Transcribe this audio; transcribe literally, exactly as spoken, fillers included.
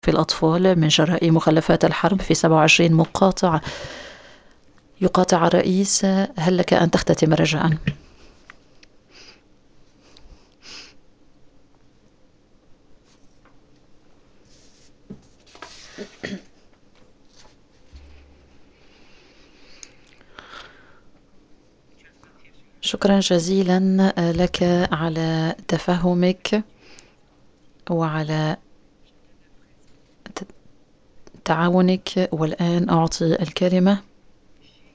في الأطفال من جراء مخلفات الحرب في سبعة وعشرين مقاطعة. يقاطع الرئيس: هل لك أن تختتم رجاء؟ شكرا جزيلا لك على تفهمك وعلى تعاونك. والآن أعطي الكلمة